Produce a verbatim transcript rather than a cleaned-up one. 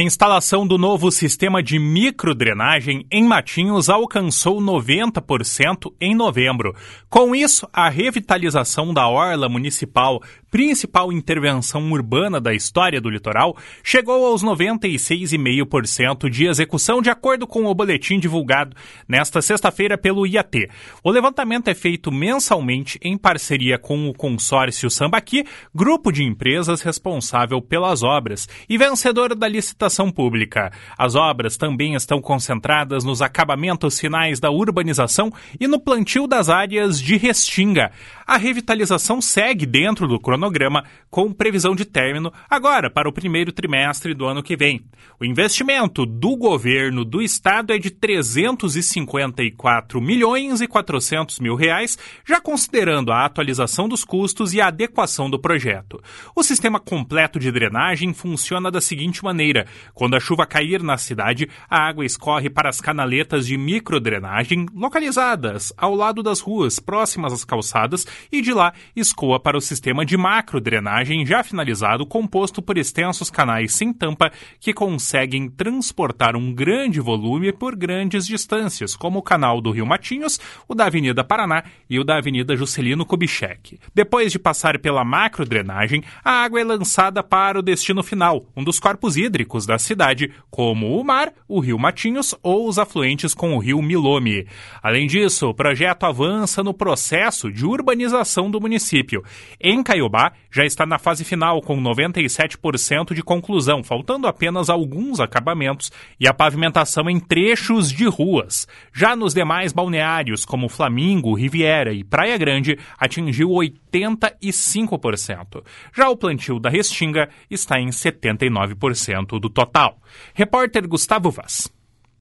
A instalação do novo sistema de microdrenagem em Matinhos alcançou noventa por cento em novembro. Com isso, a revitalização da orla municipal, principal intervenção urbana da história do litoral, chegou aos noventa e seis vírgula cinco por cento de execução, de acordo com o boletim divulgado nesta sexta-feira pelo I A T. O levantamento é feito mensalmente em parceria com o consórcio Sambaqui, grupo de empresas responsável pelas obras e vencedor da licitação pública. As obras também estão concentradas nos acabamentos finais da urbanização e no plantio das áreas de restinga. A revitalização segue dentro do cronograma, com previsão de término agora para o primeiro trimestre do ano que vem. O investimento do governo do estado é de trezentos e cinquenta e quatro milhões e quatrocentos mil reais, já considerando a atualização dos custos e a adequação do projeto. O sistema completo de drenagem funciona da seguinte maneira: quando a chuva cair na cidade, a água escorre para as canaletas de microdrenagem localizadas ao lado das ruas, próximas às calçadas, e de lá escoa para o sistema de macrodrenagem já finalizado, composto por extensos canais sem tampa que conseguem transportar um grande volume por grandes distâncias, como o canal do Rio Matinhos, o da Avenida Paraná e o da Avenida Juscelino Kubitschek. Depois de passar pela macrodrenagem, a água é lançada para o destino final, um dos corpos hídricos da cidade, como o mar, o Rio Matinhos ou os afluentes com o Rio Milome. Além disso, o projeto avança no processo de urbanização do município. Em Caiobá, já está na fase final, com noventa e sete por cento de conclusão, faltando apenas alguns acabamentos e a pavimentação em trechos de ruas. Já nos demais balneários, como Flamingo, Riviera e Praia Grande, atingiu oitenta e cinco por cento. Já o plantio da restinga está em setenta e nove por cento do total. Repórter Gustavo Vaz.